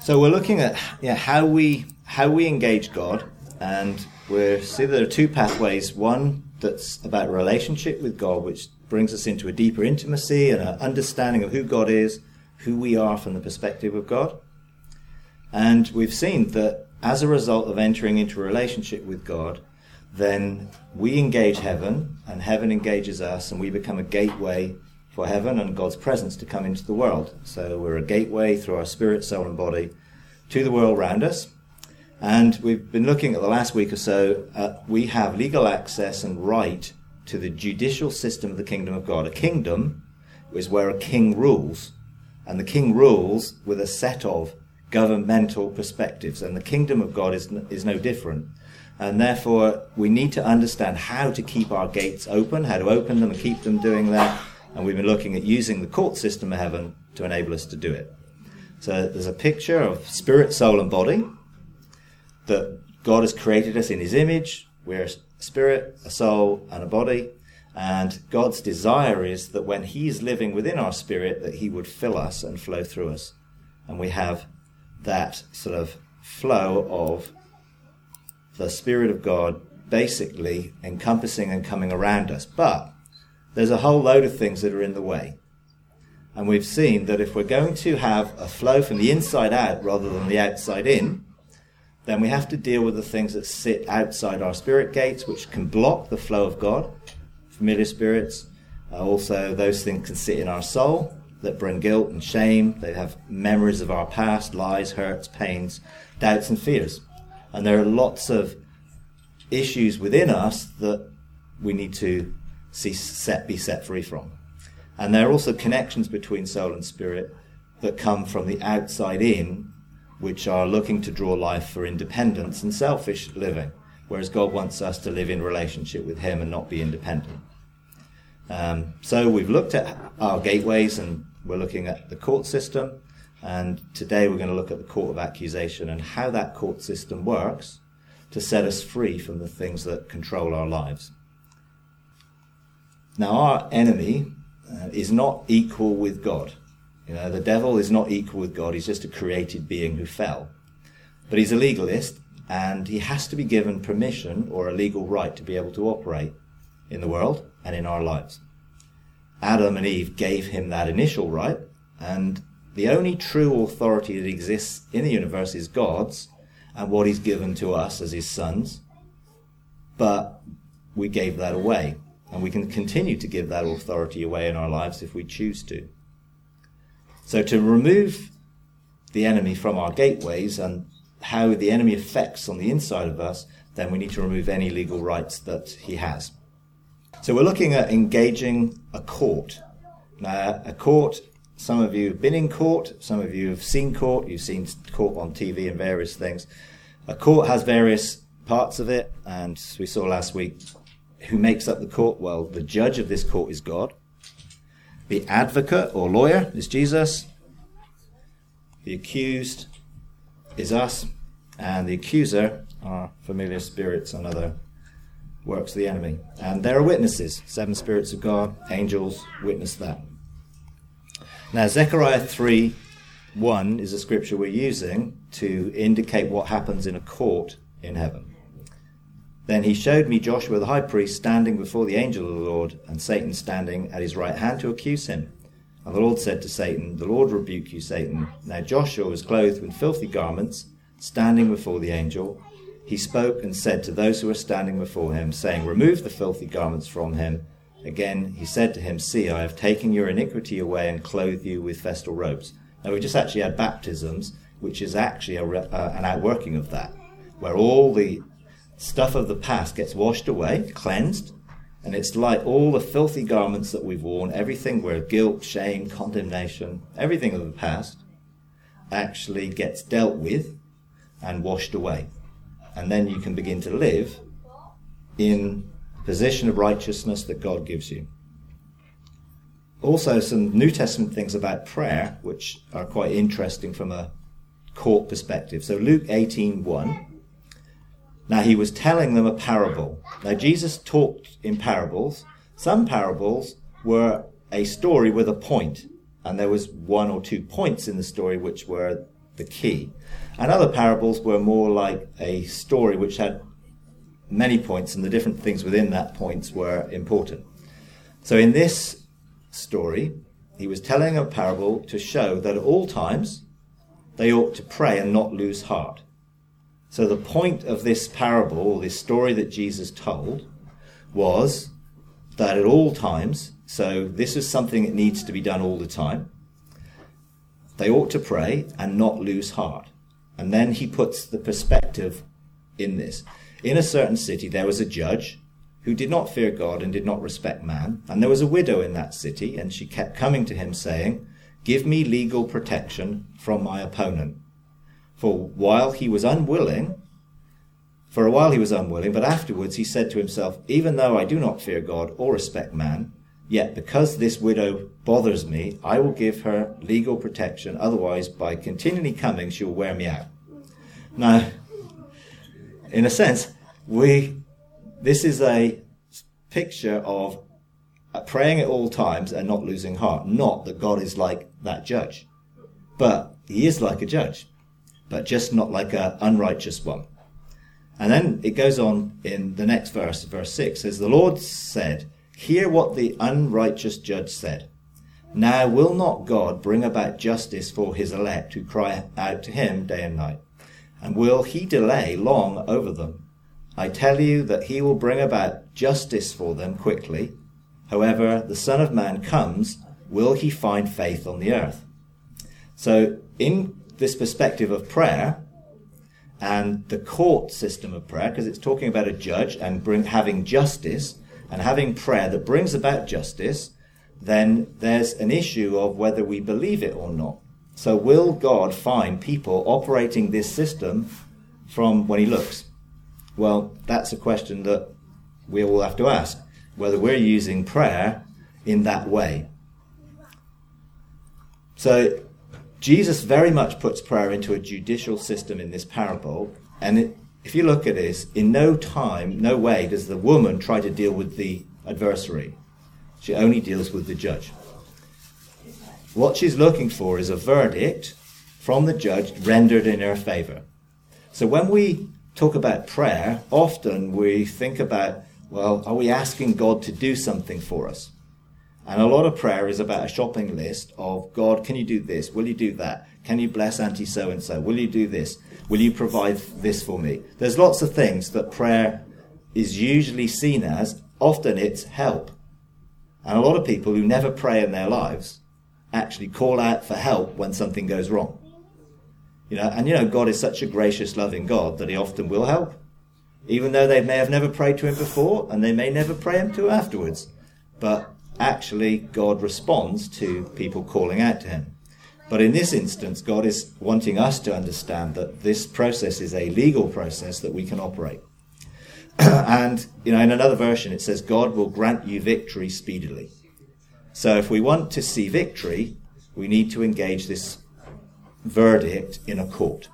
So we're looking at how we engage God, and we see there are two pathways. One that's about relationship with God, which brings us into a deeper intimacy and an understanding of who God is, who we are from the perspective of God. And we've seen that as a result of entering into a relationship with God, then we engage heaven, and heaven engages us, and we become a gateway for heaven and God's presence to come into the world. So we're a gateway through our spirit, soul and body to the world around us. And we've been looking at the last week or so, we have legal access and right to the judicial system of the kingdom of God. A kingdom is where a king rules, and the king rules with a set of governmental perspectives, and the kingdom of God is no different. And therefore, we need to understand how to keep our gates open, how to open them and keep them doing that. And we've been looking at using the court system of heaven to enable us to do it. So there's a picture of spirit, soul and body, that God has created us in his image. We're a spirit, a soul and a body. And God's desire is that when he is living within our spirit, that he would fill us and flow through us. And we have that sort of flow of the Spirit of God basically encompassing and coming around us. But there's a whole load of things that are in the way. And we've seen that if we're going to have a flow from the inside out rather than the outside in, then we have to deal with the things that sit outside our spirit gates, which can block the flow of God, familiar spirits. Also, those things can sit in our soul that bring guilt and shame. They have memories of our past, lies, hurts, pains, doubts and fears. And there are lots of issues within us that we need to be set free from. And there are also connections between soul and spirit that come from the outside in, which are looking to draw life for independence and selfish living, whereas God wants us to live in relationship with him and not be independent. So we've looked at our gateways, and we're looking at the court system. And today we're going to look at the court of accusation and how that court system works to set us free from the things that control our lives. Now, our enemy is not equal with God. You know, the devil is not equal with God. He's just a created being who fell. But he's a legalist, and he has to be given permission or a legal right to be able to operate in the world and in our lives. Adam and Eve gave him that initial right, and the only true authority that exists in the universe is God's and what he's given to us as his sons. But we gave that away, and we can continue to give that authority away in our lives if we choose to. So to remove the enemy from our gateways and how the enemy affects on the inside of us, then we need to remove any legal rights that he has. So we're looking at engaging a court. Now, a court, some of you have been in court, some of you have seen court, you've seen court on TV and various things. A court has various parts of it, and we saw last week who makes up the court. Well, the judge of this court is God. The advocate or lawyer is Jesus. The accused is us. And the accuser are familiar spirits and other works of the enemy. And there are witnesses. 7 spirits of God, angels witness that. Now, Zechariah 3:1 is a scripture we're using to indicate what happens in a court in heaven. Then he showed me Joshua the high priest standing before the angel of the Lord, and Satan standing at his right hand to accuse him. And the Lord said to Satan, "The Lord rebuke you, Satan." Now Joshua was clothed with filthy garments, standing before the angel. He spoke and said to those who were standing before him, saying, "Remove the filthy garments from him." Again he said to him, "See, I have taken your iniquity away and clothed you with festal robes." Now we just actually had baptisms, which is actually an outworking of that, where all the stuff of the past gets washed away, cleansed, and it's like all the filthy garments that we've worn, everything where guilt, shame, condemnation, everything of the past actually gets dealt with and washed away. And then you can begin to live in position of righteousness that God gives you. Also, some New Testament things about prayer, which are quite interesting from a court perspective. So Luke 18:1. Now he was telling them a parable. Now Jesus talked in parables. Some parables were a story with a point, and there was 1 or 2 points in the story which were the key. And other parables were more like a story which had many points, and the different things within that points were important. So in this story, he was telling a parable to show that at all times they ought to pray and not lose heart. So the point of this parable, or this story that Jesus told, was that at all times, so this is something that needs to be done all the time, they ought to pray and not lose heart. And then he puts the perspective in this. In a certain city there was a judge who did not fear God and did not respect man. And there was a widow in that city, and she kept coming to him saying, "Give me legal protection from my opponent." For a while he was unwilling, but afterwards he said to himself, "Even though I do not fear God or respect man, yet because this widow bothers me, I will give her legal protection. Otherwise, by continually coming, she will wear me out." Now, in a sense, this is a picture of praying at all times and not losing heart. Not that God is like that judge, but he is like a judge, but just not like an unrighteous one. And then it goes on in the next verse, verse 6, says, "The Lord said, hear what the unrighteous judge said. Now will not God bring about justice for his elect who cry out to him day and night? And will he delay long over them? I tell you that he will bring about justice for them quickly. However, the Son of Man comes, will he find faith on the earth?" So in this perspective of prayer and the court system of prayer, because it's talking about a judge and having justice and having prayer that brings about justice, then there's an issue of whether we believe it or not. So will God find people operating this system from when he looks? Well, that's a question that we all have to ask, whether we're using prayer in that way. So Jesus very much puts prayer into a judicial system in this parable, and if you look at this, in no time, no way does the woman try to deal with the adversary. She only deals with the judge. What she's looking for is a verdict from the judge rendered in her favor. So when we talk about prayer, often we think about, well, are we asking God to do something for us? And a lot of prayer is about a shopping list of, God, can you do this? Will you do that? Can you bless Auntie so-and-so? Will you do this? Will you provide this for me? There's lots of things that prayer is usually seen as. Often it's help. And a lot of people who never pray in their lives actually call out for help when something goes wrong. God is such a gracious, loving God that he often will help, even though they may have never prayed to him before, and they may never pray him to afterwards. But actually, God responds to people calling out to him. But in this instance, God is wanting us to understand that this process is a legal process that we can operate. And, in another version, it says, God will grant you victory speedily. So if we want to see victory, we need to engage this verdict in a court.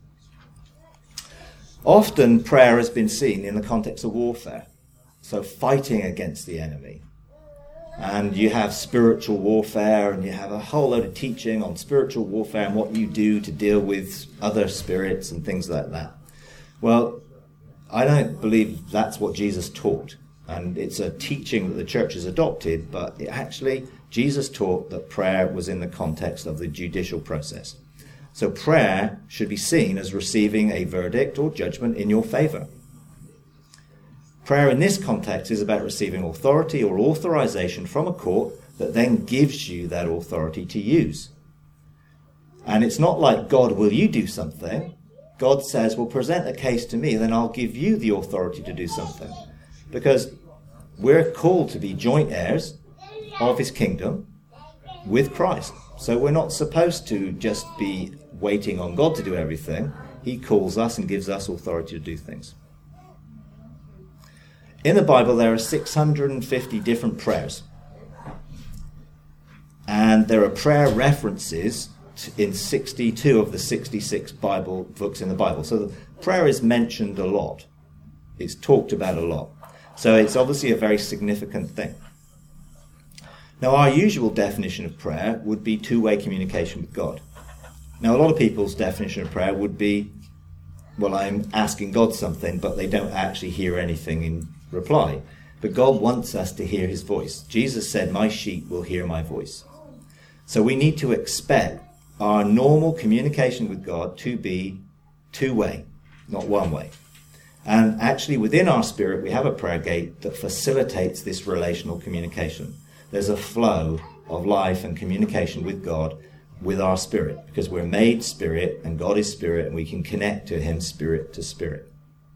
Often prayer has been seen in the context of warfare, so fighting against the enemy. And you have spiritual warfare, and you have a whole load of teaching on spiritual warfare and what you do to deal with other spirits and things like that. Well, I don't believe that's what Jesus taught. And it's a teaching that the church has adopted, but Jesus taught that prayer was in the context of the judicial process. So prayer should be seen as receiving a verdict or judgment in your favor. Prayer in this context is about receiving authority or authorization from a court that then gives you that authority to use. And it's not like, God, will you do something? God says, well, present a case to me, then I'll give you the authority to do something. Because we're called to be joint heirs of his kingdom with Christ. So we're not supposed to just be waiting on God to do everything. He calls us and gives us authority to do things. In the Bible, there are 650 different prayers. And there are prayer references in 62 of the 66 Bible books in the Bible. So prayer is mentioned a lot. It's talked about a lot. So it's obviously a very significant thing. Now, our usual definition of prayer would be two-way communication with God. Now, a lot of people's definition of prayer would be, well, I'm asking God something, but they don't actually hear anything in reply. But God wants us to hear his voice. Jesus said, my sheep will hear my voice. So we need to expect our normal communication with God to be two-way, not one-way. And actually within our spirit, we have a prayer gate that facilitates this relational communication. There's a flow of life and communication with God with our spirit, because we're made spirit and God is spirit, and we can connect to him spirit to spirit.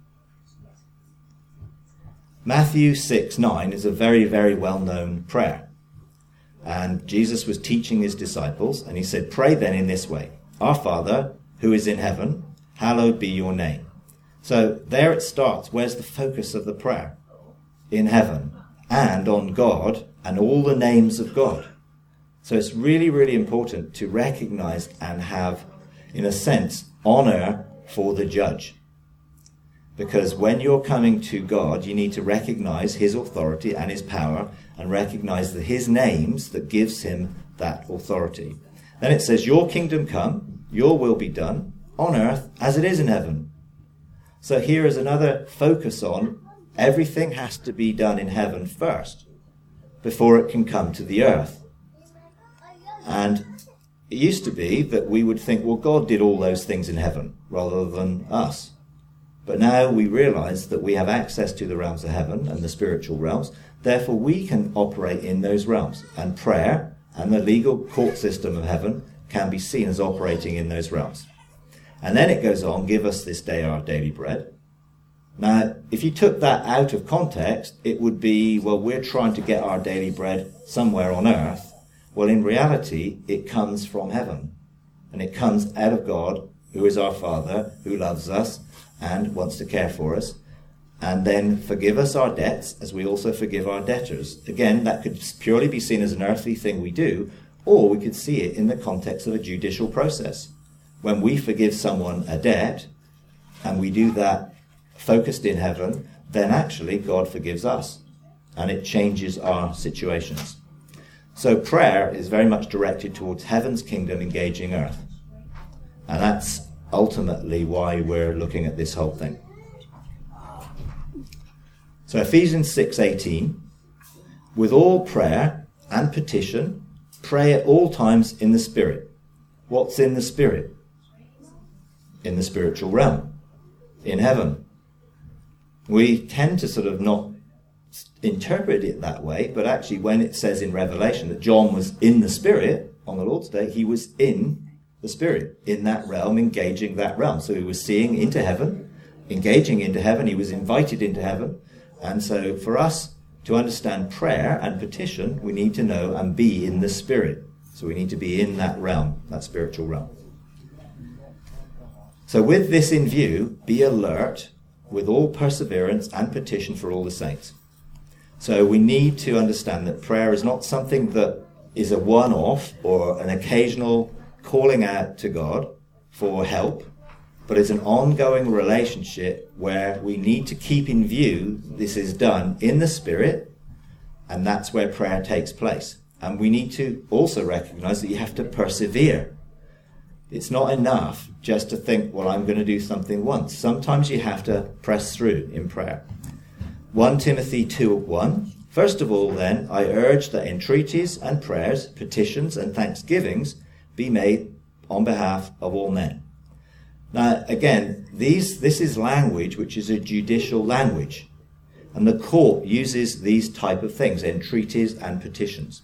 Matthew 6:9 is a very, very well-known prayer. And Jesus was teaching his disciples, and he said, pray then in this way, Our Father, who is in heaven, hallowed be your name. So there it starts. Where's the focus of the prayer? In heaven, and on God, and all the names of God. So it's really, really important to recognize and have, in a sense, honor for the judge. Because when you're coming to God, you need to recognize his authority and his power, and recognize that his names that gives him that authority. Then it says, your kingdom come, your will be done, on earth as it is in heaven. So here is another focus on everything has to be done in heaven first, before it can come to the earth. And it used to be that we would think, well, God did all those things in heaven, rather than us. But now we realize that we have access to the realms of heaven and the spiritual realms. Therefore, we can operate in those realms. And prayer and the legal court system of heaven can be seen as operating in those realms. And then it goes on, give us this day our daily bread. Now, if you took that out of context, it would be, well, we're trying to get our daily bread somewhere on earth. Well, in reality, it comes from heaven. And it comes out of God, who is our Father, who loves us and wants to care for us. And then forgive us our debts, as we also forgive our debtors. Again, that could purely be seen as an earthly thing we do, or we could see it in the context of a judicial process. When we forgive someone a debt, and we do that focused in heaven, then actually God forgives us, and it changes our situations. So prayer is very much directed towards heaven's kingdom engaging earth. And that's ultimately why we're looking at this whole thing. So Ephesians 6:18, with all prayer and petition, pray at all times in the Spirit. What's in the Spirit? In the spiritual realm, in heaven. We tend to sort of not interpret it that way, but actually when it says in Revelation that John was in the Spirit on the Lord's Day, he was in the Spirit, in that realm, engaging that realm. So he was seeing into heaven, engaging into heaven, he was invited into heaven. And so for us to understand prayer and petition, we need to know and be in the Spirit. So we need to be in that realm, that spiritual realm. So with this in view, be alert with all perseverance and petition for all the saints. So we need to understand that prayer is not something that is a one-off or an occasional calling out to God for help, but it's an ongoing relationship where we need to keep in view this is done in the Spirit, and that's where prayer takes place. And we need to also recognize that you have to persevere. It's not enough just to think, well, I'm going to do something once. Sometimes you have to press through in prayer. 1 Timothy 2:1, first of all, then, I urge that entreaties and prayers, petitions and thanksgivings be made on behalf of all men. Now, again, this is language which is a judicial language. And the court uses these type of things, entreaties and petitions.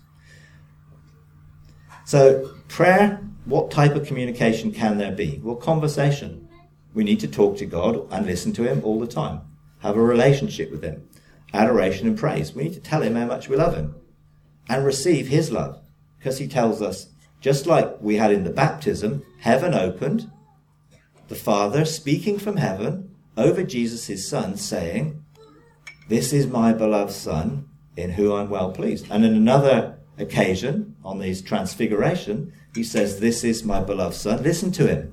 So, prayer, what type of communication can there be? Well, conversation. We need to talk to God and listen to him all the time. Have a relationship with him. Adoration and praise. We need to tell him how much we love him. And receive his love. Because he tells us, just like we had in the baptism, heaven opened, the Father speaking from heaven over Jesus, his Son, saying, this is my beloved Son, in whom I'm well pleased. And in another occasion, on his transfiguration, he says, this is my beloved Son, listen to him.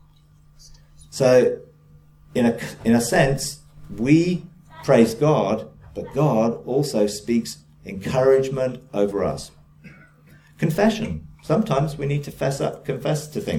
So, in a sense, we praise God, but God also speaks encouragement over us. Confession. Sometimes we need to confess to things.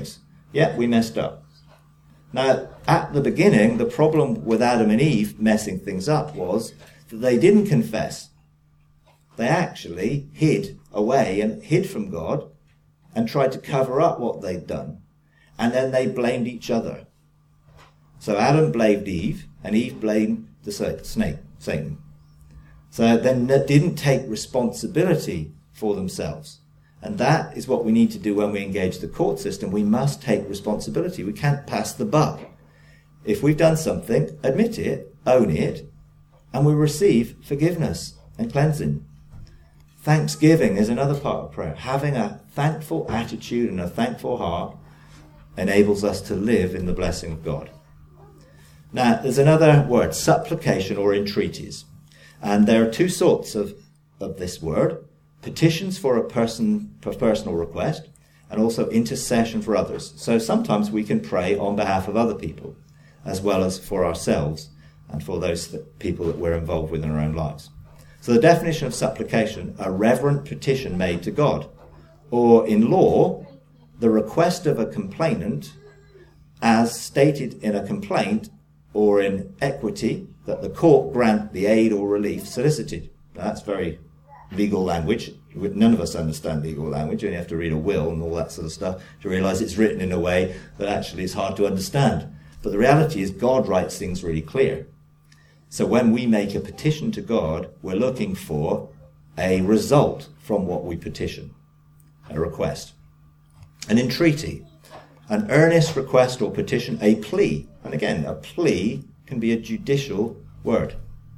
Yeah, we messed up. Now, at the beginning, the problem with Adam and Eve messing things up was that they didn't confess. They actually hid away and hid from God and tried to cover up what they'd done. And then they blamed each other. So Adam blamed Eve, and Eve blamed the snake, Satan. So then they didn't take responsibility for themselves. And that is what we need to do when we engage the court system. We must take responsibility. We can't pass the buck. If we've done something, admit it, own it, and we receive forgiveness and cleansing. Thanksgiving is another part of prayer. Having a thankful attitude and a thankful heart enables us to live in the blessing of God. Now, there's another word, supplication or entreaties. And there are two sorts of this word. Petitions for a personal request, and also intercession for others. So sometimes we can pray on behalf of other people, as well as for ourselves and for those people that we're involved with in our own lives. So the definition of supplication, a reverent petition made to God, or in law, the request of a complainant as stated in a complaint or in equity that the court grant the aid or relief solicited. Now, that's very legal language. None of us understand legal language. You only have to read a will and all that sort of stuff to realize it's written in a way that actually is hard to understand. But the reality is God writes things really clear. So when we make a petition to God, we're looking for a result from what we petition, a request. An entreaty, an earnest request or petition, a plea. And again, a plea can be a judicial word.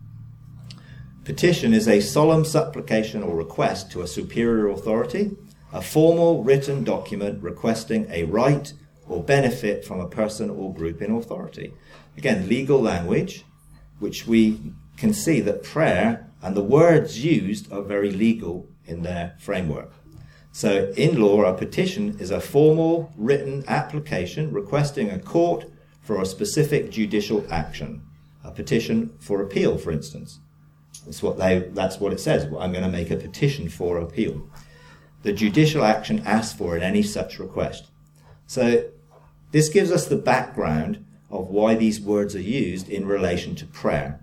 Petition is a solemn supplication or request to a superior authority, a formal written document requesting a right or benefit from a person or group in authority. Again, legal language, which we can see that prayer and the words used are very legal in their framework. So in law, a petition is a formal written application requesting a court for a specific judicial action. A petition for appeal, for instance. That's what it says. I'm going to make a petition for appeal. The judicial action asked for in any such request. So this gives us the background of why these words are used in relation to prayer.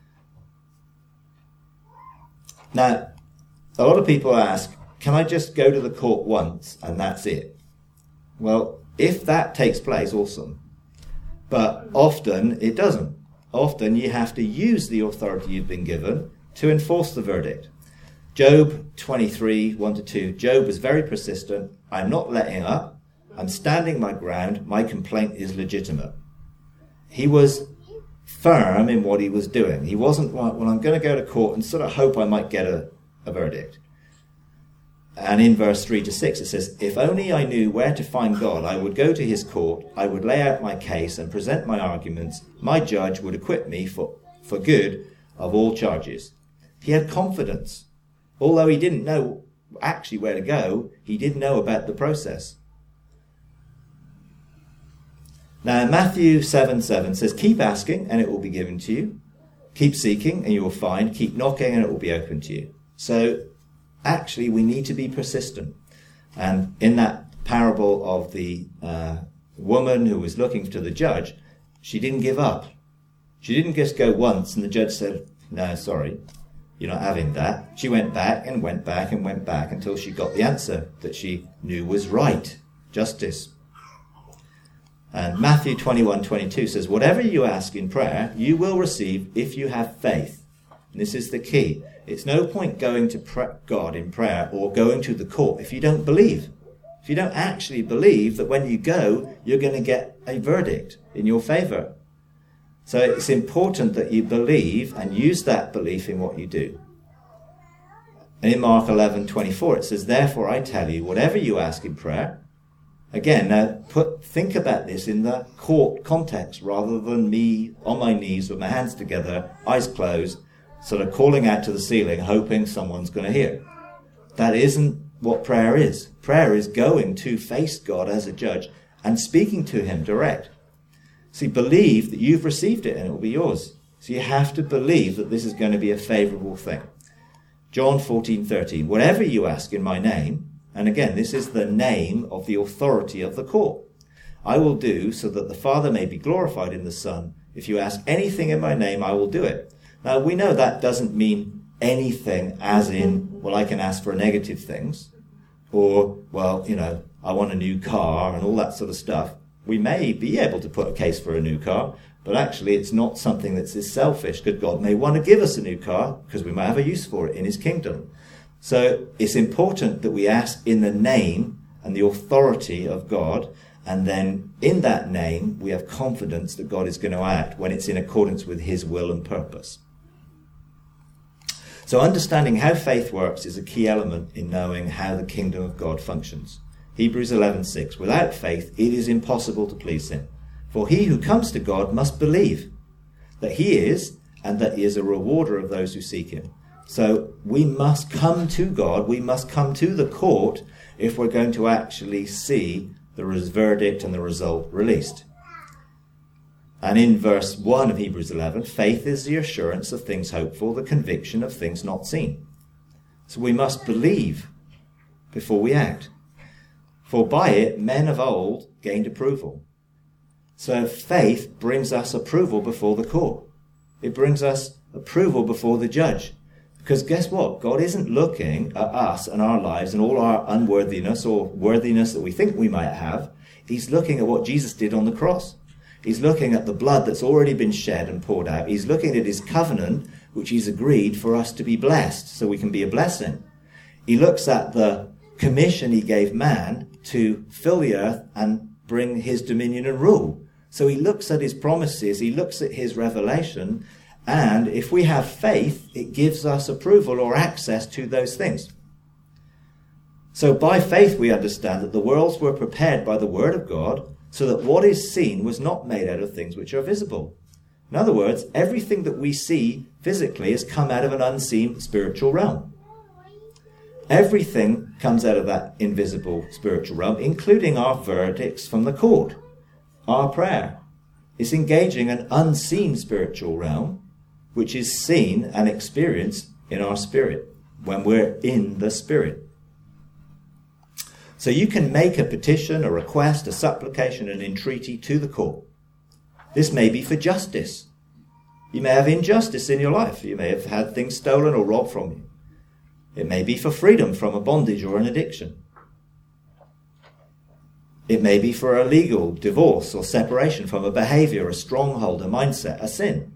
Now, a lot of people ask, can I just go to the court once and that's it? Well, if that takes place, awesome. But often it doesn't. Often you have to use the authority you've been given to enforce the verdict. Job 23, 1-2. Job was very persistent. I'm not letting up. I'm standing my ground. My complaint is legitimate. He was firm in what he was doing. He wasn't like, well, I'm going to go to court and sort of hope I might get a verdict. And in verse 3-6 it says, if only I knew where to find God, I would go to his court, I would lay out my case and present my arguments. My judge would acquit me for good of all charges. He had confidence. Although he didn't know actually where to go, he did know about the process. Now Matthew 7:7 says, keep asking and it will be given to you. Keep seeking and you will find. Keep knocking and it will be open to you. So actually, we need to be persistent. And in that parable of the woman who was looking to the judge, she didn't give up. She didn't just go once and the judge said, no, sorry, you're not having that. She went back and went back and went back until she got the answer that she knew was right, justice. And Matthew 21:22 says, whatever you ask in prayer, you will receive if you have faith. And this is the key. It's no point going to God in prayer or going to the court if you don't believe. If you don't actually believe that when you go, you're going to get a verdict in your favor. So it's important that you believe and use that belief in what you do. And in Mark 11:24 it says, therefore I tell you, whatever you ask in prayer. Again, now think about this in the court context rather than me on my knees with my hands together, eyes closed, sort of calling out to the ceiling, hoping someone's going to hear. That isn't what prayer is. Prayer is going to face God as a judge and speaking to him direct. See, believe that you've received it and it will be yours. So you have to believe that this is going to be a favourable thing. John 14:13, whatever you ask in my name, and again, this is the name of the authority of the court, I will do so that the Father may be glorified in the Son. If you ask anything in my name, I will do it. Now, we know that doesn't mean anything as in, well, I can ask for negative things, or, well, I want a new car and all that sort of stuff. We may be able to put a case for a new car, but actually it's not something that's as selfish, because God may want to give us a new car because we might have a use for it in his kingdom. So it's important that we ask in the name and the authority of God, and then in that name we have confidence that God is going to act when it's in accordance with his will and purpose. So understanding how faith works is a key element in knowing how the kingdom of God functions. Hebrews 11:6, without faith it is impossible to please him. For he who comes to God must believe that he is, and that he is a rewarder of those who seek him. So we must come to God, we must come to the court if we're going to actually see the verdict and the result released. And in verse 1 of Hebrews 11, faith is the assurance of things hoped for, the conviction of things not seen. So we must believe before we act. For by it men of old gained approval. So faith brings us approval before the court. It brings us approval before the judge. Because guess what? God isn't looking at us and our lives and all our unworthiness or worthiness that we think we might have. He's looking at what Jesus did on the cross. He's looking at the blood that's already been shed and poured out. He's looking at his covenant, which he's agreed for us to be blessed, so we can be a blessing. He looks at the commission he gave man to fill the earth and bring his dominion and rule. So he looks at his promises, he looks at his revelation, and if we have faith, it gives us approval or access to those things. So by faith we understand that the worlds were prepared by the word of God, so that what is seen was not made out of things which are visible. In other words, everything that we see physically has come out of an unseen spiritual realm. Everything comes out of that invisible spiritual realm, including our verdicts from the court, our prayer. It's engaging an unseen spiritual realm, which is seen and experienced in our spirit, when we're in the spirit. So you can make a petition, a request, a supplication, an entreaty to the court. This may be for justice. You may have injustice in your life. You may have had things stolen or robbed from you. It may be for freedom from a bondage or an addiction. It may be for a legal divorce or separation from a behavior, a stronghold, a mindset, a sin.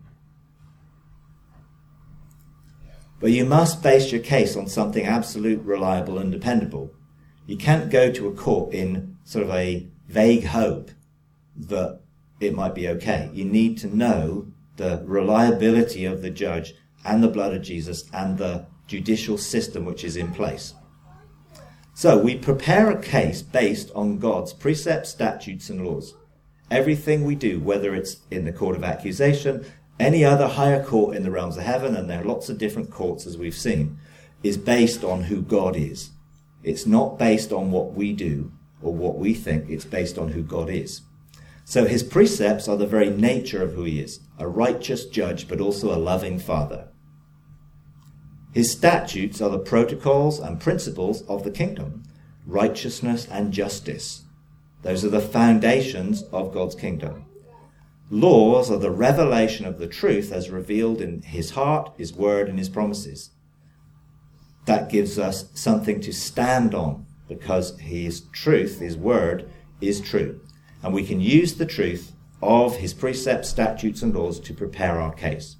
But you must base your case on something absolute, reliable and dependable. You can't go to a court in sort of a vague hope that it might be okay. You need to know the reliability of the judge and the blood of Jesus and the judicial system which is in place. So we prepare a case based on God's precepts, statutes and laws. Everything we do, whether it's in the court of accusation, any other higher court in the realms of heaven, and there are lots of different courts as we've seen, is based on who God is. It's not based on what we do or what we think. It's based on who God is. So his precepts are the very nature of who he is, a righteous judge, but also a loving father. His statutes are the protocols and principles of the kingdom, righteousness and justice. Those are the foundations of God's kingdom. Laws are the revelation of the truth as revealed in his heart, his word, and his promises. That gives us something to stand on, because his truth, his word, is true. And we can use the truth of his precepts, statutes, and laws to prepare our case.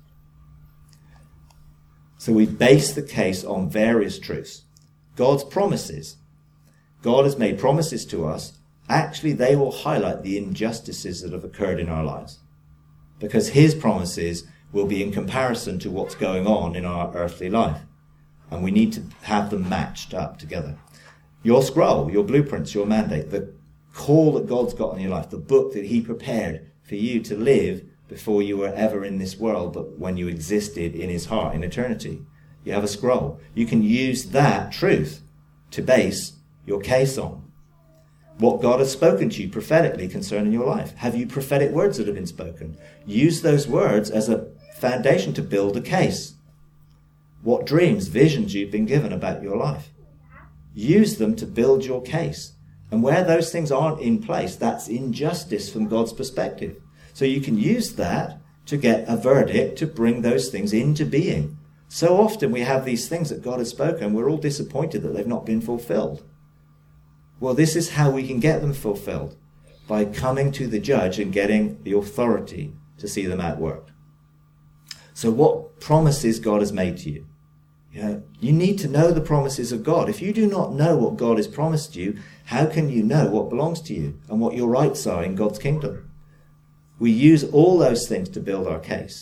So we base the case on various truths. God's promises. God has made promises to us. Actually, they will highlight the injustices that have occurred in our lives, because his promises will be in comparison to what's going on in our earthly life. And we need to have them matched up together. Your scroll, your blueprints, your mandate, the call that God's got on your life, the book that he prepared for you to live before you were ever in this world, but when you existed in his heart in eternity. You have a scroll. You can use that truth to base your case on. What God has spoken to you prophetically concerning your life. Have you prophetic words that have been spoken? Use those words as a foundation to build a case. What dreams, visions you've been given about your life. Use them to build your case. And where those things aren't in place, that's injustice from God's perspective. So you can use that to get a verdict to bring those things into being. So often we have these things that God has spoken, we're all disappointed that they've not been fulfilled. Well, this is how we can get them fulfilled, by coming to the judge and getting the authority to see them outworked. So what promises God has made to you? You need to know the promises of God. If you do not know what God has promised you, how can you know what belongs to you and what your rights are in God's kingdom? We use all those things to build our case.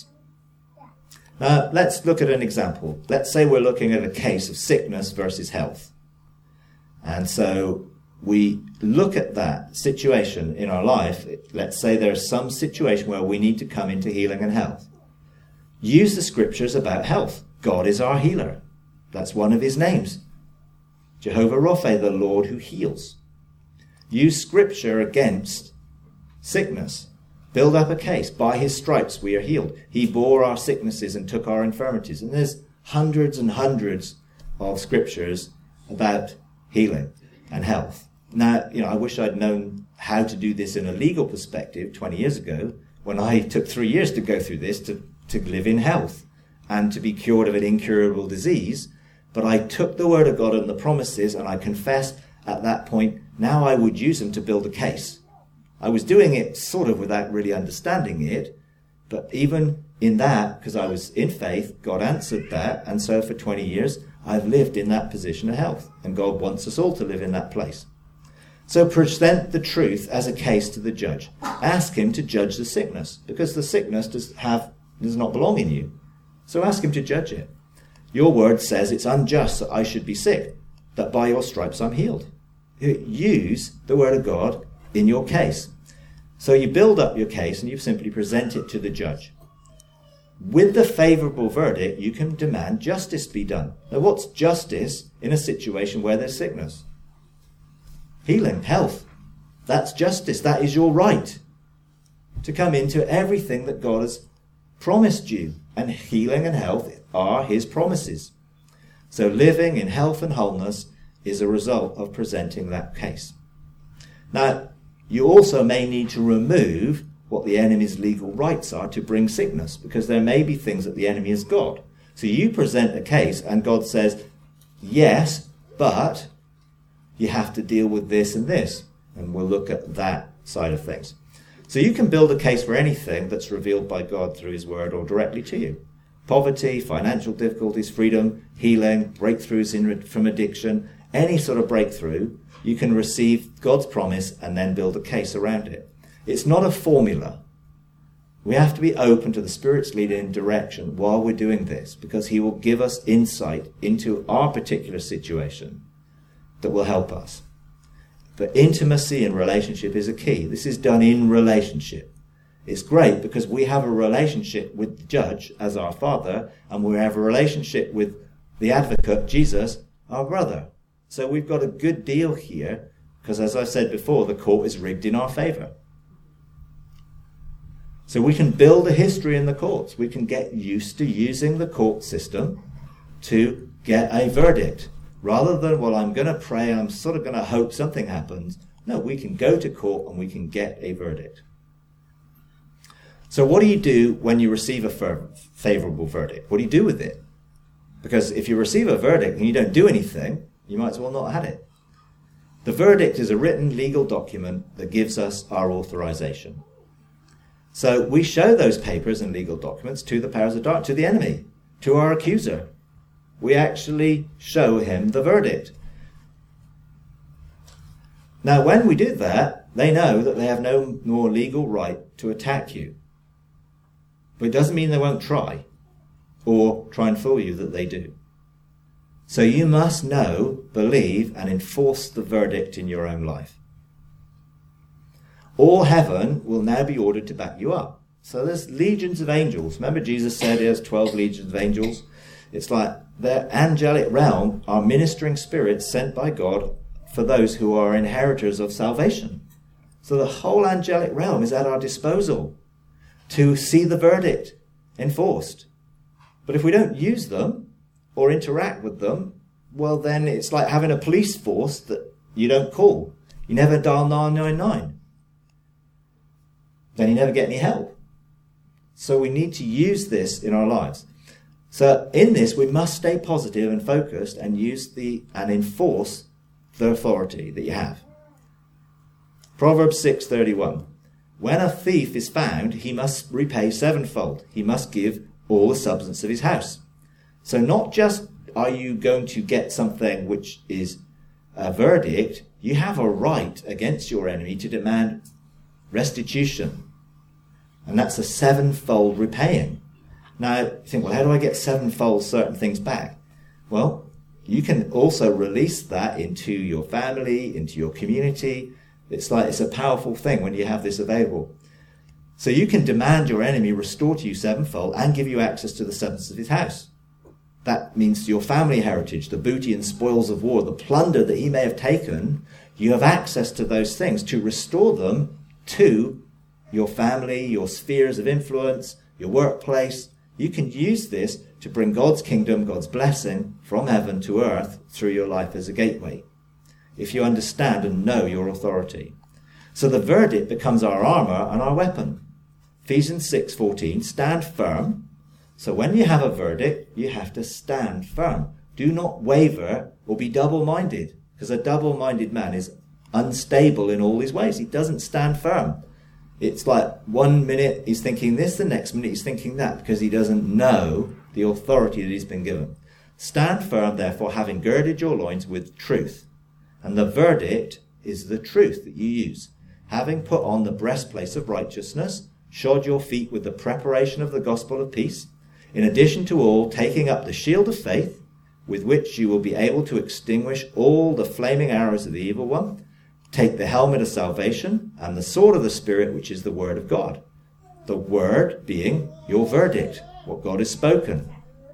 Now, let's look at an example. Let's say we're looking at a case of sickness versus health. And so we look at that situation in our life. Let's say there's some situation where we need to come into healing and health. Use the scriptures about health. God is our healer. That's one of his names. Jehovah Rapha, the Lord who heals. Use scripture against sickness. Build up a case. By his stripes we are healed. He bore our sicknesses and took our infirmities. And there's hundreds and hundreds of scriptures about healing and health. Now, I wish I'd known how to do this in a legal perspective 20 years ago, when I took 3 years to go through this to live in health and to be cured of an incurable disease. But I took the word of God and the promises, and I confessed at that point, now I would use them to build a case. I was doing it sort of without really understanding it, but even in that, because I was in faith, God answered that, and so for 20 years, I've lived in that position of health, and God wants us all to live in that place. So present the truth as a case to the judge. Ask him to judge the sickness, because the sickness does not belong in you. So ask him to judge it. Your word says it's unjust that I should be sick, that by your stripes I'm healed. Use the word of God in your case. So you build up your case and you simply present it to the judge. With the favourable verdict, you can demand justice be done. Now, what's justice in a situation where there's sickness? Healing, health. That's justice. That is your right to come into everything that God has promised you. And healing and health are his promises. So living in health and wholeness is a result of presenting that case. Now, you also may need to remove what the enemy's legal rights are to bring sickness, because there may be things that the enemy has got. So you present a case and God says, yes, but you have to deal with this and this. And we'll look at that side of things. So you can build a case for anything that's revealed by God through his word or directly to you. Poverty, financial difficulties, freedom, healing, breakthroughs from addiction, any sort of breakthrough, you can receive God's promise and then build a case around it. It's not a formula. We have to be open to the Spirit's leading and direction while we're doing this, because he will give us insight into our particular situation that will help us. But intimacy in relationship is a key. This is done in relationship. It's great because we have a relationship with the judge as our father, and we have a relationship with the advocate, Jesus, our brother. So we've got a good deal here, because as I said before, the court is rigged in our favour. So we can build a history in the courts. We can get used to using the court system to get a verdict. Rather than, well, I'm going to pray, I'm sort of going to hope something happens. No, we can go to court and we can get a verdict. So what do you do when you receive a favourable verdict? What do you do with it? Because if you receive a verdict and you don't do anything, you might as well not have had it. The verdict is a written legal document that gives us our authorization. So we show those papers and legal documents to the powers of darkness, to the enemy, to our accuser. We actually show him the verdict. Now, when we do that, they know that they have no more legal right to attack you. But it doesn't mean they won't try, or try and fool you that they do. So you must know, believe, and enforce the verdict in your own life. All heaven will now be ordered to back you up. So there's legions of angels. Remember Jesus said there's 12 legions of angels? It's like the angelic realm are ministering spirits sent by God for those who are inheritors of salvation. So the whole angelic realm is at our disposal to see the verdict enforced. But if we don't use them or interact with them, well, then it's like having a police force that you don't call. You never dial 999. Then you never get any help. So we need to use this in our lives. So in this, we must stay positive and focused and enforce the authority that you have. Proverbs 6:31. When a thief is found, he must repay sevenfold. He must give all the substance of his house. So not just are you going to get something which is a verdict, you have a right against your enemy to demand restitution. And that's a sevenfold repaying. Now, you think, well, how do I get sevenfold certain things back? Well, you can also release that into your family, into your community. It's a powerful thing when you have this available. So you can demand your enemy restore to you sevenfold and give you access to the substance of his house. That means your family heritage, the booty and spoils of war, the plunder that he may have taken, you have access to those things to restore them to your family, your spheres of influence, your workplace. You can use this to bring God's kingdom, God's blessing from heaven to earth through your life as a gateway, if you understand and know your authority. So the verdict becomes our armor and our weapon. Ephesians 6:14, stand firm. So when you have a verdict, you have to stand firm. Do not waver or be double-minded, because a double-minded man is unstable in all his ways. He doesn't stand firm. It's like 1 minute he's thinking this, the next minute he's thinking that, because he doesn't know the authority that he's been given. Stand firm, therefore, having girded your loins with truth. And the verdict is the truth that you use. Having put on the breastplate of righteousness, shod your feet with the preparation of the gospel of peace, in addition to all, taking up the shield of faith, with which you will be able to extinguish all the flaming arrows of the evil one. Take the helmet of salvation and the sword of the Spirit, which is the word of God. The word being your verdict, what God has spoken.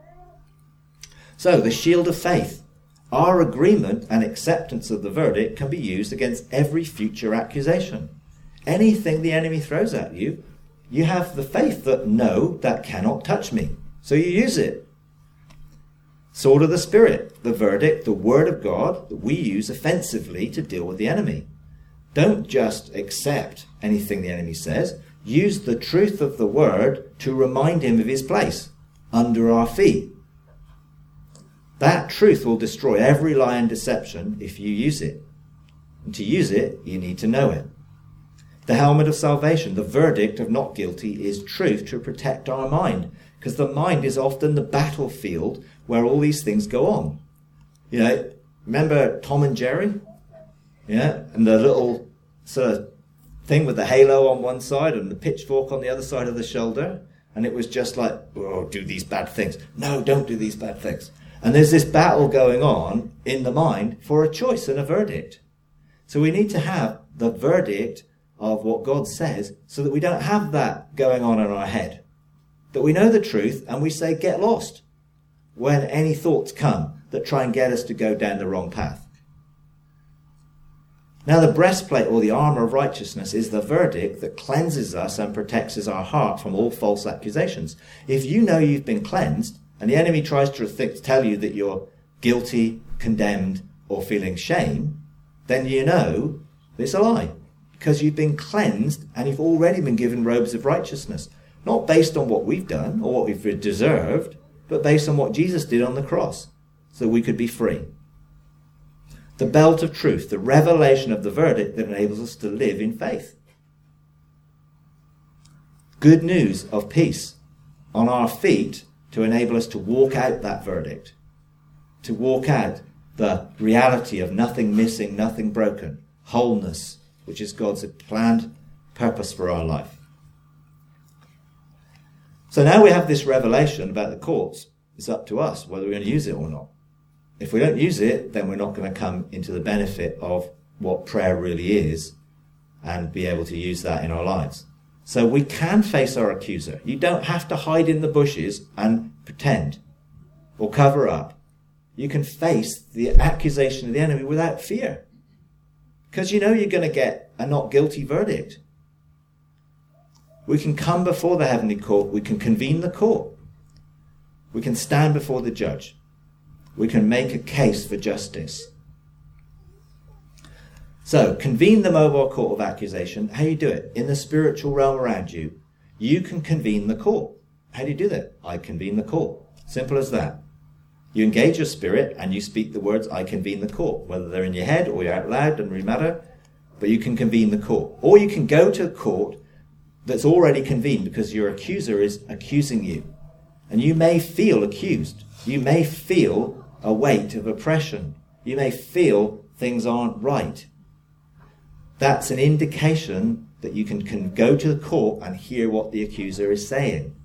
So the shield of faith. Our agreement and acceptance of the verdict can be used against every future accusation. Anything the enemy throws at you, you have the faith that no, that cannot touch me. So you use it. Sword of the Spirit, the verdict, the word of God that we use offensively to deal with the enemy. Don't just accept anything the enemy says. Use the truth of the word to remind him of his place under our feet. That truth will destroy every lie and deception if you use it. And to use it, you need to know it. The helmet of salvation, the verdict of not guilty, is truth to protect our mind, because the mind is often the battlefield where all these things go on. You know, remember Tom and Jerry? Yeah, and the little sort of thing with the halo on one side and the pitchfork on the other side of the shoulder. And it was just like, oh, do these bad things. No, don't do these bad things. And there's this battle going on in the mind for a choice and a verdict. So we need to have the verdict of what God says so that we don't have that going on in our head. That we know the truth and we say, get lost when any thoughts come that try and get us to go down the wrong path. Now the breastplate or the armor of righteousness is the verdict that cleanses us and protects our heart from all false accusations. If you know you've been cleansed and the enemy tries to tell you that you're guilty, condemned, or feeling shame, then you know it's a lie. Because you've been cleansed and you've already been given robes of righteousness. Not based on what we've done or what we've deserved, but based on what Jesus did on the cross, so we could be free. The belt of truth, the revelation of the verdict that enables us to live in faith. Good news of peace on our feet to enable us to walk out that verdict, to walk out the reality of nothing missing, nothing broken, wholeness, which is God's planned purpose for our life. So now we have this revelation about the courts. It's up to us whether we're going to use it or not. If we don't use it, then we're not going to come into the benefit of what prayer really is and be able to use that in our lives. So we can face our accuser. You don't have to hide in the bushes and pretend or cover up. You can face the accusation of the enemy without fear, because you know you're going to get a not guilty verdict. We can come before the heavenly court. We can convene the court. We can stand before the judge. We can make a case for justice. So, convene the mobile court of accusation. How do you do it? In the spiritual realm around you, you can convene the court. How do you do that? I convene the court. Simple as that. You engage your spirit and you speak the words, I convene the court. Whether they're in your head or you're out loud, doesn't really matter. But you can convene the court. Or you can go to a court that's already convened because your accuser is accusing you. And you may feel accused. You may feel a weight of oppression. You may feel things aren't right. That's an indication that you can go to the court and hear what the accuser is saying.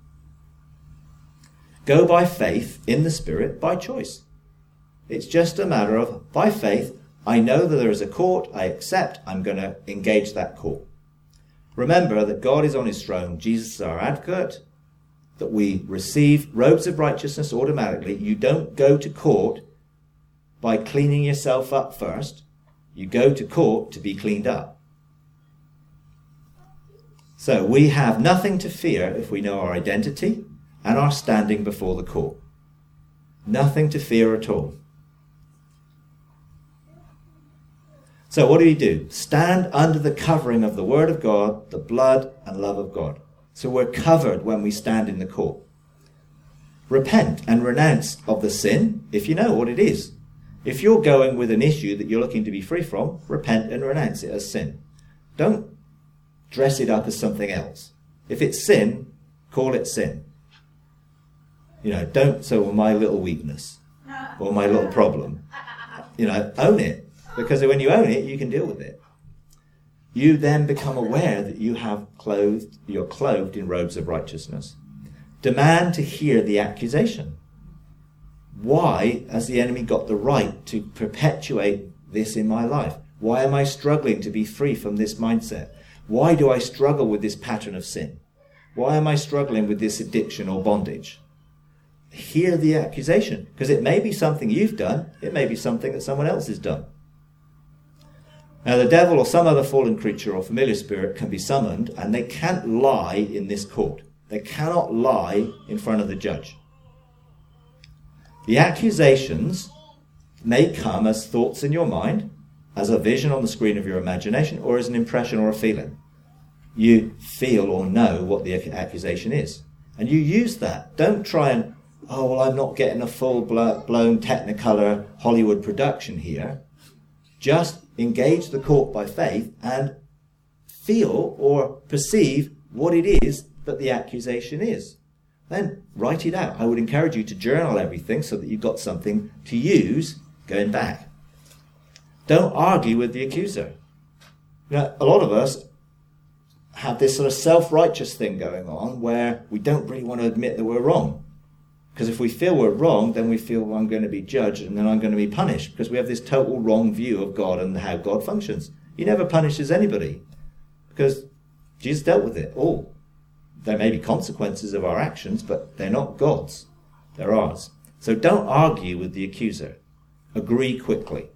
Go by faith in the Spirit by choice. It's just a matter of, by faith, I know that there is a court, I accept, I'm going to engage that court. Remember that God is on his throne, Jesus is our advocate, that we receive robes of righteousness automatically. You don't go to court by cleaning yourself up first. You go to court to be cleaned up. So we have nothing to fear if we know our identity and our standing before the court. Nothing to fear at all. So what do? Stand under the covering of the Word of God, the blood and love of God. So we're covered when we stand in the court. Repent and renounce of the sin if you know what it is. If you're going with an issue that you're looking to be free from, repent and renounce it as sin. Don't dress it up as something else. If it's sin, call it sin. Don't say, well, my little weakness or my little problem. Own it. Because when you own it, you can deal with it. You then become aware that you're clothed in robes of righteousness. Demand to hear the accusation. Why has the enemy got the right to perpetuate this in my life? Why am I struggling to be free from this mindset? Why do I struggle with this pattern of sin? Why am I struggling with this addiction or bondage? Hear the accusation, because it may be something you've done, it may be something that someone else has done. Now the devil or some other fallen creature or familiar spirit can be summoned, and they can't lie in this court. They cannot lie in front of the judge. The accusations may come as thoughts in your mind, as a vision on the screen of your imagination, or as an impression or a feeling. You feel or know what the accusation is. And you use that. Don't try and, I'm not getting a full-blown Technicolor Hollywood production here. Just engage the court by faith and feel or perceive what it is that the accusation is. Then write it out. I would encourage you to journal everything so that you've got something to use going back. Don't argue with the accuser. A lot of us have this sort of self-righteous thing going on where we don't really want to admit that we're wrong. Because if we feel we're wrong, then we feel, well, I'm going to be judged and then I'm going to be punished, because we have this total wrong view of God and how God functions. He never punishes anybody because Jesus dealt with it all. There may be consequences of our actions, but they're not God's. They're ours. So don't argue with the accuser. Agree quickly.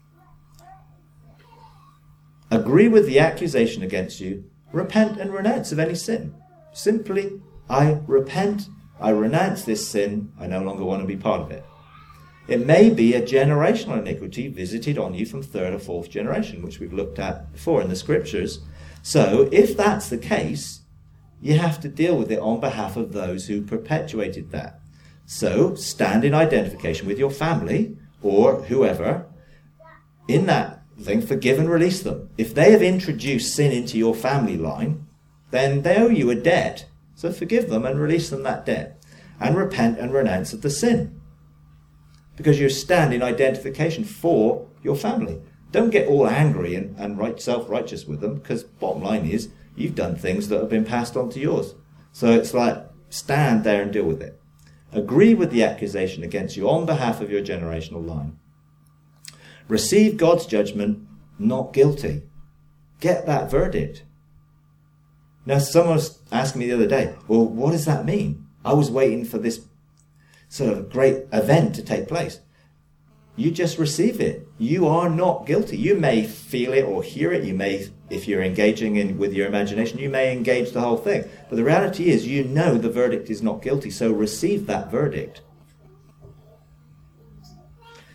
Agree with the accusation against you. Repent and renounce of any sin. Simply, I repent, I renounce this sin, I no longer want to be part of it. It may be a generational iniquity visited on you from third or fourth generation, which we've looked at before in the scriptures. So if that's the case, you have to deal with it on behalf of those who perpetuated that. So stand in identification with your family or whoever in that thing, forgive and release them. If they have introduced sin into your family line, then they owe you a debt. So forgive them and release them that debt. And repent and renounce of the sin. Because you stand in identification for your family. Don't get all angry and self-righteous with them, because bottom line is, you've done things that have been passed on to yours. So it's like, stand there and deal with it. Agree with the accusation against you on behalf of your generational line. Receive God's judgment, not guilty. Get that verdict. Now, someone was asking me the other day, well, what does that mean? I was waiting for this sort of great event to take place. You just receive it. You are not guilty. You may feel it or hear it. You may, if you're engaging with your imagination, you may engage the whole thing. But the reality is, you know the verdict is not guilty, so receive that verdict.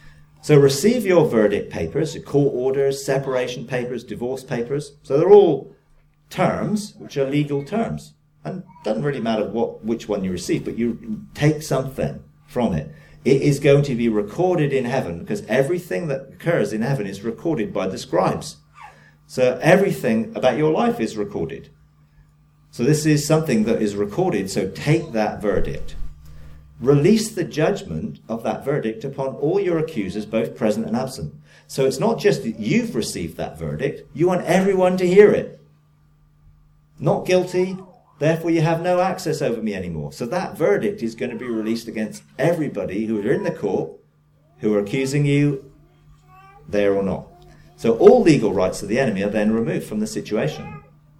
So receive your verdict papers, your court orders, separation papers, divorce papers. So they're all terms which are legal terms. And it doesn't really matter which one you receive, but you take something from it. It is going to be recorded in heaven, because everything that occurs in heaven is recorded by the scribes. So everything about your life is recorded. So this is something that is recorded, so take that verdict. Release the judgment of that verdict upon all your accusers, both present and absent. So it's not just that you've received that verdict, you want everyone to hear it. Not guilty, therefore you have no access over me anymore. So that verdict is going to be released against everybody who are in the court, who are accusing you, there or not. So all legal rights of the enemy are then removed from the situation.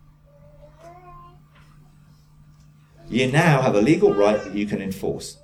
You now have a legal right that you can enforce.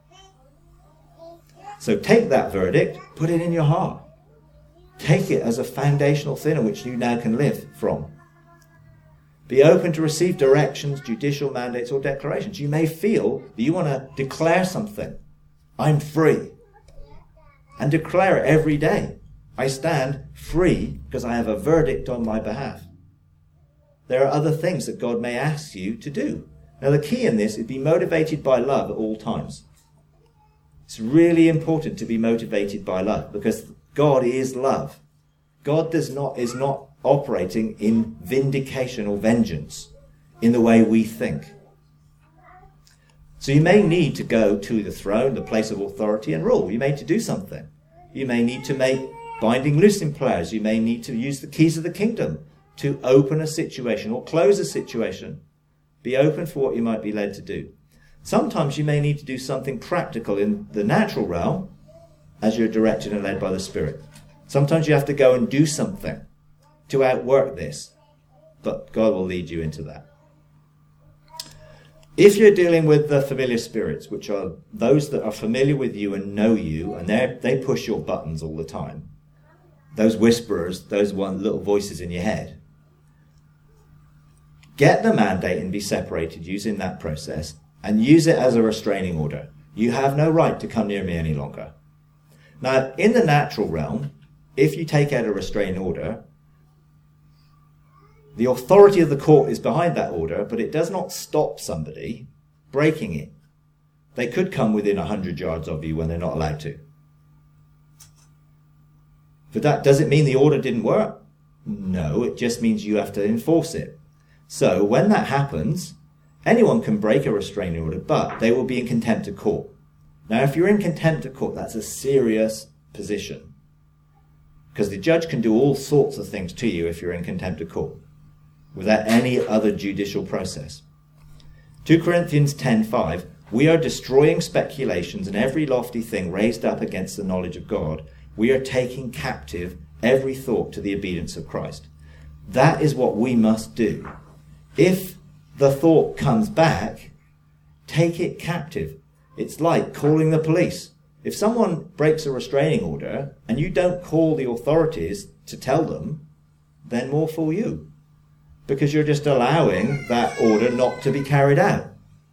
So take that verdict, put it in your heart. Take it as a foundational thing in which you now can live from. Be open to receive directions, judicial mandates, or declarations. You may feel that you want to declare something. I'm free. And declare it every day. I stand free because I have a verdict on my behalf. There are other things that God may ask you to do. Now the key in this is be motivated by love at all times. It's really important to be motivated by love, because God is love. God is not operating in vindication or vengeance in the way we think. So you may need to go to the throne, the place of authority, and rule. You may need to do something. You may need to make binding loosing prayers. You may need to use the keys of the kingdom to open a situation or close a situation. Be open for what you might be led to do. Sometimes you may need to do something practical in the natural realm as you're directed and led by the Spirit. Sometimes you have to go and do something to outwork this, but God will lead you into that. If you're dealing with the familiar spirits, which are those that are familiar with you and know you, and they push your buttons all the time, those whisperers, those little voices in your head, get the mandate and be separated using that process, and use it as a restraining order. You have no right to come near me any longer. Now, in the natural realm, if you take out a restraining order, the authority of the court is behind that order, but it does not stop somebody breaking it. They could come within 100 yards of you when they're not allowed to. But that does it mean the order didn't work? No, it just means you have to enforce it. So when that happens, anyone can break a restraining order, but they will be in contempt of court. Now, if you're in contempt of court, that's a serious position, because the judge can do all sorts of things to you if you're in contempt of court without any other judicial process. 2 Corinthians 10:5, we are destroying speculations and every lofty thing raised up against the knowledge of God. We are taking captive every thought to the obedience of Christ. That is what we must do. If the thought comes back, take it captive. It's like calling the police. If someone breaks a restraining order and you don't call the authorities to tell them, then more fool you, because you're just allowing that order not to be carried out.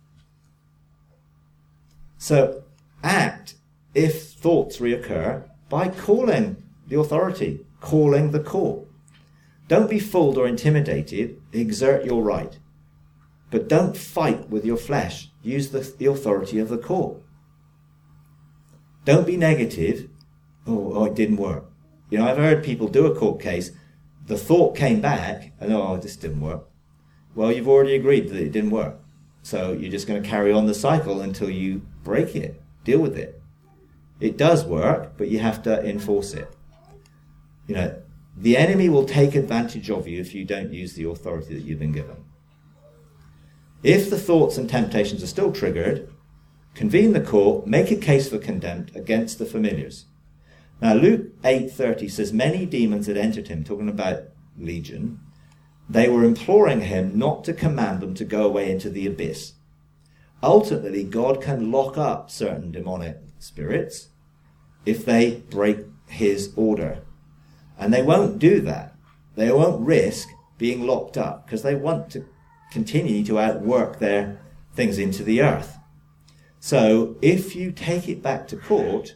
So act, if thoughts reoccur, by calling the authority, calling the court. Don't be fooled or intimidated. Exert your right. But don't fight with your flesh. Use the authority of the court. Don't be negative. Oh, it didn't work. You know, I've heard people do a court case. The thought came back, and this didn't work. Well, you've already agreed that it didn't work. So you're just going to carry on the cycle until you break it. Deal with it. It does work, but you have to enforce it. You know, the enemy will take advantage of you if you don't use the authority that you've been given. If the thoughts and temptations are still triggered, convene the court, make a case for contempt against the familiars. Now, Luke 8:30 says, many demons had entered him, talking about Legion. They were imploring him not to command them to go away into the abyss. Ultimately, God can lock up certain demonic spirits if they break his order. And they won't do that. They won't risk being locked up because they want to continue to outwork their things into the earth. So if you take it back to court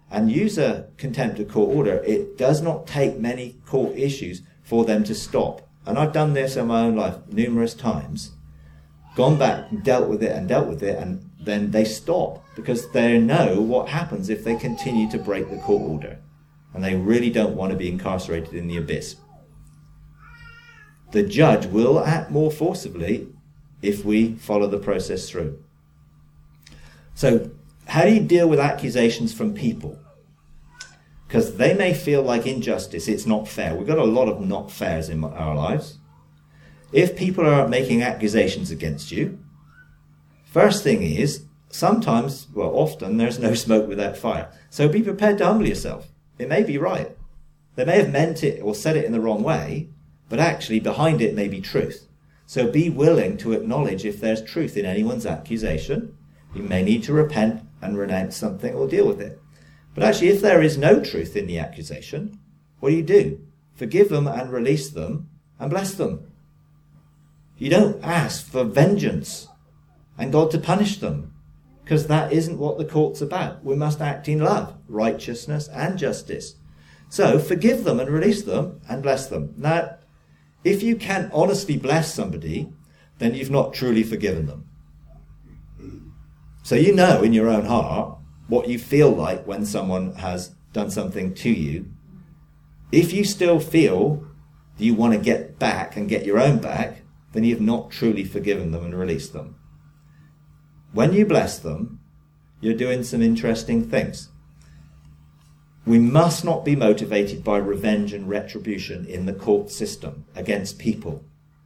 and use a contempt of court order, it does not take many court issues for them to stop. And I've done this in my own life numerous times. Gone back and dealt with it, and then they stop because they know what happens if they continue to break the court order. And they really don't want to be incarcerated in the abyss. The judge will act more forcibly if we follow the process through. So, how do you deal with accusations from people? Because they may feel like injustice, it's not fair. We've got a lot of not fairs in our lives. If people are making accusations against you, first thing is, sometimes, well, often, there's no smoke without fire. So be prepared to humble yourself. It may be right. They may have meant it or said it in the wrong way, but actually behind it may be truth. So be willing to acknowledge if there's truth in anyone's accusation. You may need to repent and renounce something or deal with it. But actually, if there is no truth in the accusation, what do? Forgive them and release them and bless them. You don't ask for vengeance and God to punish them, because that isn't what the court's about. We must act in love, righteousness and justice. So forgive them and release them and bless them. Now, if you can't honestly bless somebody, then you've not truly forgiven them. So you know in your own heart what you feel like when someone has done something to you. If you still feel that you want to get back and get your own back, then you've not truly forgiven them and released them. When you bless them, you're doing some interesting things. We must not be motivated by revenge and retribution in the court system against people.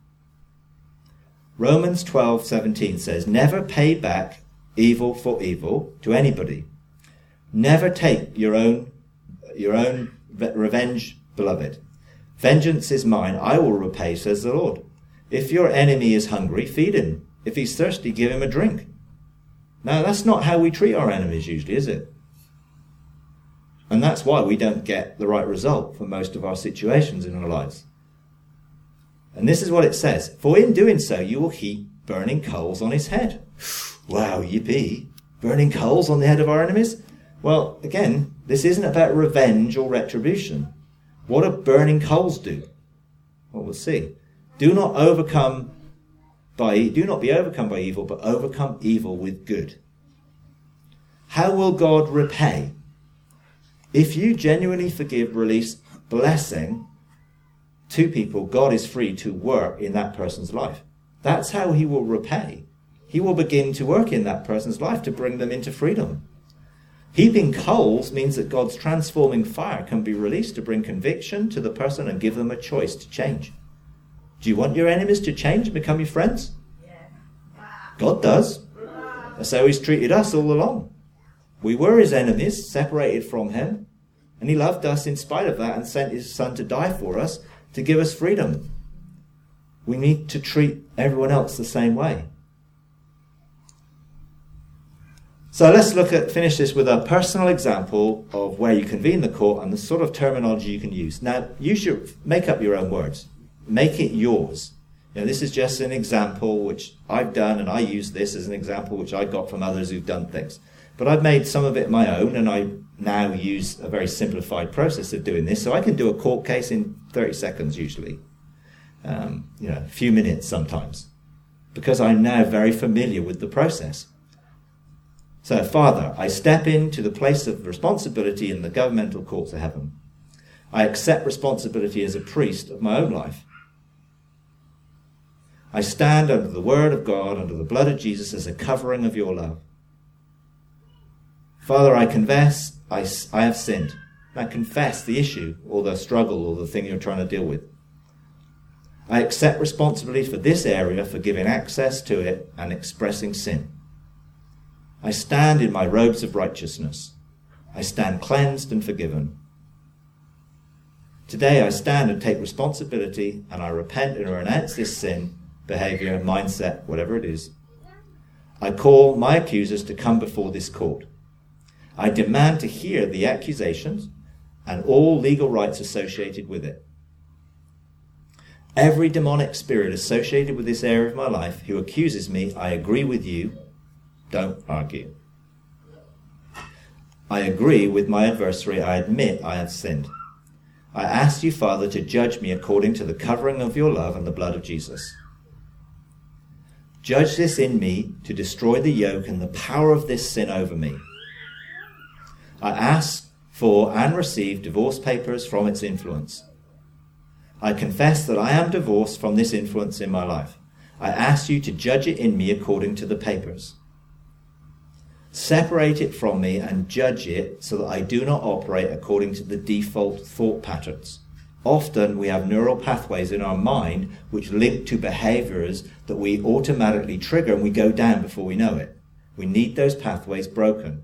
Romans 12:17 says, never pay back evil for evil to anybody. Never take your own revenge, beloved. Vengeance is mine, I will repay, says the Lord. If your enemy is hungry, feed him. If he's thirsty, give him a drink. Now, that's not how we treat our enemies usually, is it? And that's why we don't get the right result for most of our situations in our lives. And this is what it says. For in doing so, you will heap burning coals on his head. Wow, yippee. Burning coals on the head of our enemies? Well, again, this isn't about revenge or retribution. What do burning coals do? Well, we'll see. Do not be overcome by evil, but overcome evil with good. How will God repay? If you genuinely forgive, release, blessing to people, God is free to work in that person's life. That's how he will repay. He will begin to work in that person's life to bring them into freedom. Heaping coals means that God's transforming fire can be released to bring conviction to the person and give them a choice to change. Do you want your enemies to change and become your friends? God does. That's how he's treated us all along. We were his enemies, separated from him, and he loved us in spite of that and sent his son to die for us to give us freedom. We need to treat everyone else the same way. So let's finish this with a personal example of where you convene the court and the sort of terminology you can use. Now, you should make up your own words. Make it yours. This is just an example which I've done, and I use this as an example which I got from others who've done things. But I've made some of it my own, and I now use a very simplified process of doing this. So I can do a court case in 30 seconds usually. A few minutes sometimes. Because I'm now very familiar with the process. So, Father, I step into the place of responsibility in the governmental courts of heaven. I accept responsibility as a priest of my own life. I stand under the word of God, under the blood of Jesus, as a covering of your love. Father, I confess I have sinned. I confess the issue or the struggle or the thing you're trying to deal with. I accept responsibility for this area, for giving access to it and expressing sin. I stand in my robes of righteousness. I stand cleansed and forgiven. Today I stand and take responsibility, and I repent and renounce this sin, behavior, mindset, whatever it is. I call my accusers to come before this court. I demand to hear the accusations and all legal rights associated with it. Every demonic spirit associated with this area of my life who accuses me, I agree with you. Don't argue. I agree with my adversary. I admit I have sinned. I ask you, Father, to judge me according to the covering of your love and the blood of Jesus. Judge this in me to destroy the yoke and the power of this sin over me. I ask for and receive divorce papers from its influence. I confess that I am divorced from this influence in my life. I ask you to judge it in me according to the papers. Separate it from me and judge it so that I do not operate according to the default thought patterns. Often we have neural pathways in our mind which link to behaviors that we automatically trigger and we go down before we know it. We need those pathways broken.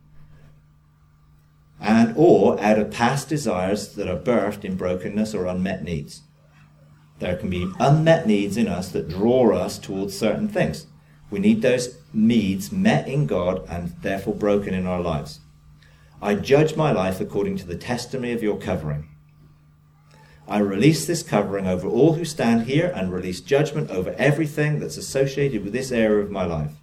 Or out of past desires that are birthed in brokenness or unmet needs. There can be unmet needs in us that draw us towards certain things. We need those needs met in God and therefore broken in our lives. I judge my life according to the testimony of your covering. I release this covering over all who stand here and release judgment over everything that's associated with this area of my life.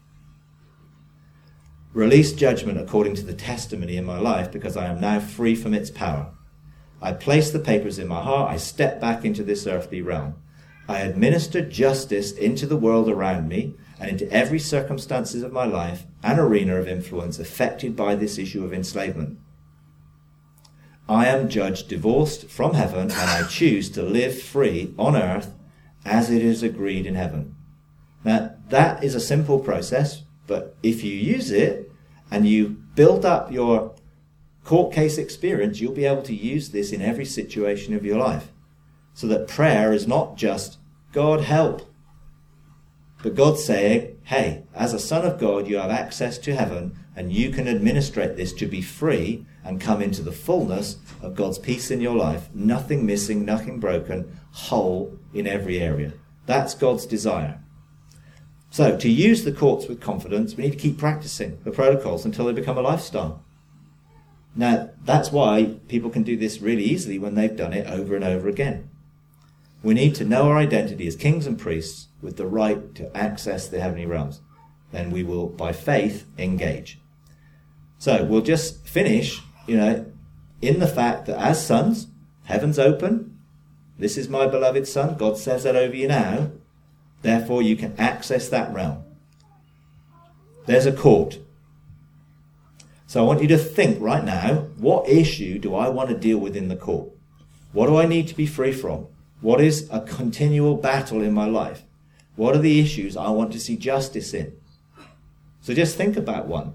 Release judgment according to the testimony in my life because I am now free from its power. I place the papers in my heart. I step back into this earthly realm. I administer justice into the world around me and into every circumstances of my life and arena of influence affected by this issue of enslavement. I am judged divorced from heaven, and I choose to live free on earth as it is agreed in heaven. Now, that is a simple process, but if you use it and you build up your court case experience, you'll be able to use this in every situation of your life. So that prayer is not just, God help, but God saying, hey, as a son of God, you have access to heaven and you can administrate this to be free and come into the fullness of God's peace in your life. Nothing missing, nothing broken, whole in every area. That's God's desire. So to use the courts with confidence, we need to keep practicing the protocols until they become a lifestyle. Now, that's why people can do this really easily when they've done it over and over again. We need to know our identity as kings and priests with the right to access the heavenly realms. Then we will, by faith, engage. So we'll just finish, in the fact that as sons, heaven's open. This is my beloved son. God says that over you now. Therefore, you can access that realm. There's a court. So I want you to think right now, what issue do I want to deal with in the court? What do I need to be free from? What is a continual battle in my life? What are the issues I want to see justice in? So just think about one.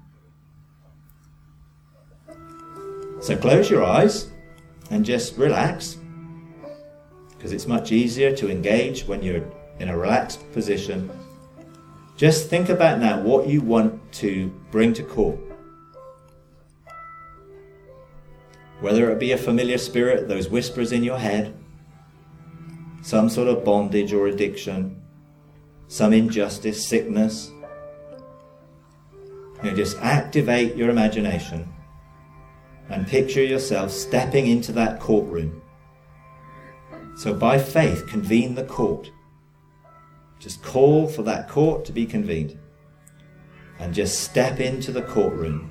So close your eyes and just relax, because it's much easier to engage when you're in a relaxed position. Just think about now what you want to bring to court. Whether it be a familiar spirit, those whispers in your head, some sort of bondage or addiction, some injustice, sickness. Just activate your imagination and picture yourself stepping into that courtroom. So by faith, convene the court. Just call for that court to be convened. And just step into the courtroom.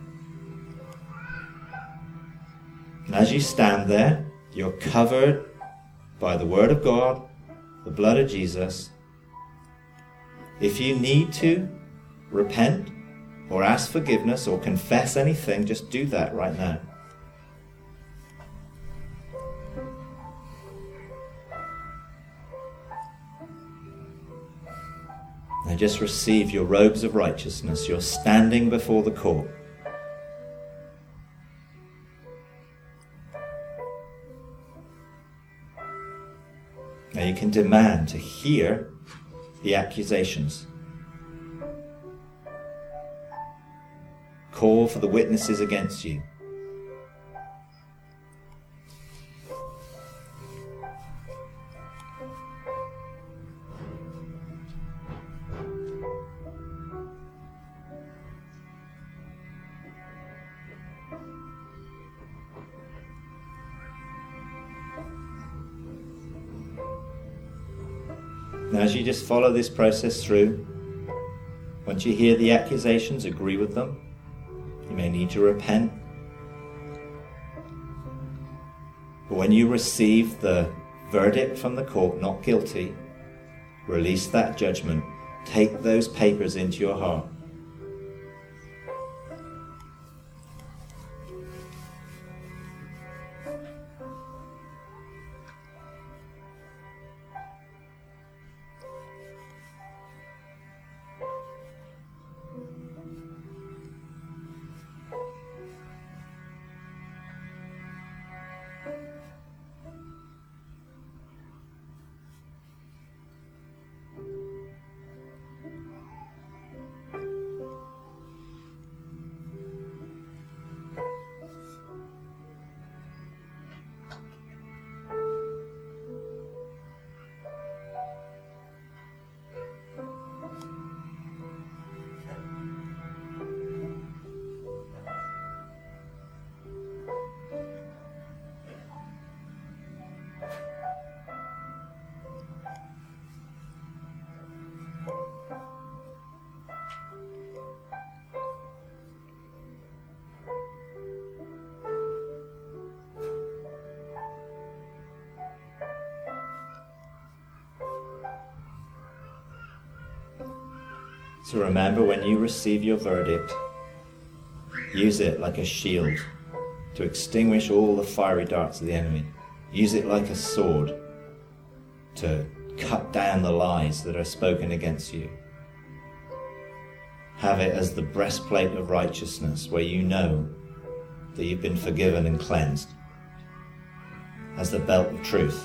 And as you stand there, you're covered by the Word of God, the blood of Jesus. If you need to repent or ask forgiveness or confess anything, just do that right now. Now just receive your robes of righteousness. You're standing before the court. Now you can demand to hear the accusations. Call for the witnesses against you. Now, as you just follow this process through, once you hear the accusations, agree with them. You may need to repent But when you receive the verdict from the court, not guilty, release that judgment. Take those papers into your heart. So remember, when you receive your verdict, use it like a shield to extinguish all the fiery darts of the enemy. Use it like a sword to cut down the lies that are spoken against you. Have it as the breastplate of righteousness, where you know that you've been forgiven and cleansed. As the belt of truth.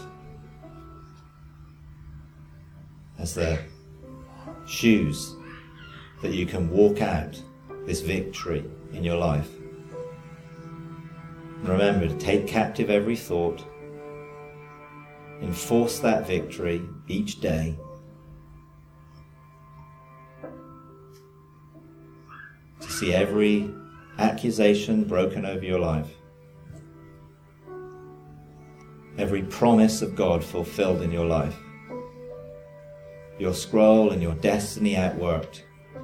As the shoes that you can walk out this victory in your life. And remember to take captive every thought, enforce that victory each day, to see every accusation broken over your life, every promise of God fulfilled in your life, your scroll and your destiny outworked,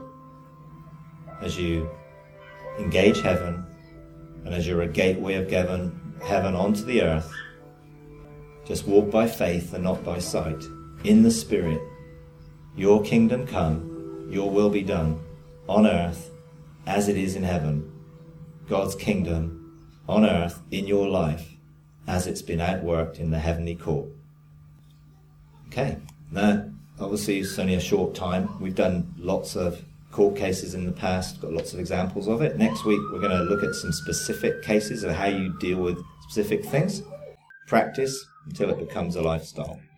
as you engage heaven, and as you're a gateway of heaven onto the earth. Just walk by faith and not by sight. In the Spirit, your kingdom come, your will be done, on earth as it is in heaven. God's kingdom on earth in your life as it's been outworked in the heavenly court. Okay, now obviously it's only a short time. We've done lots of court cases in the past, got lots of examples of it. Next week we're going to look at some specific cases of how you deal with specific things. Practice until it becomes a lifestyle.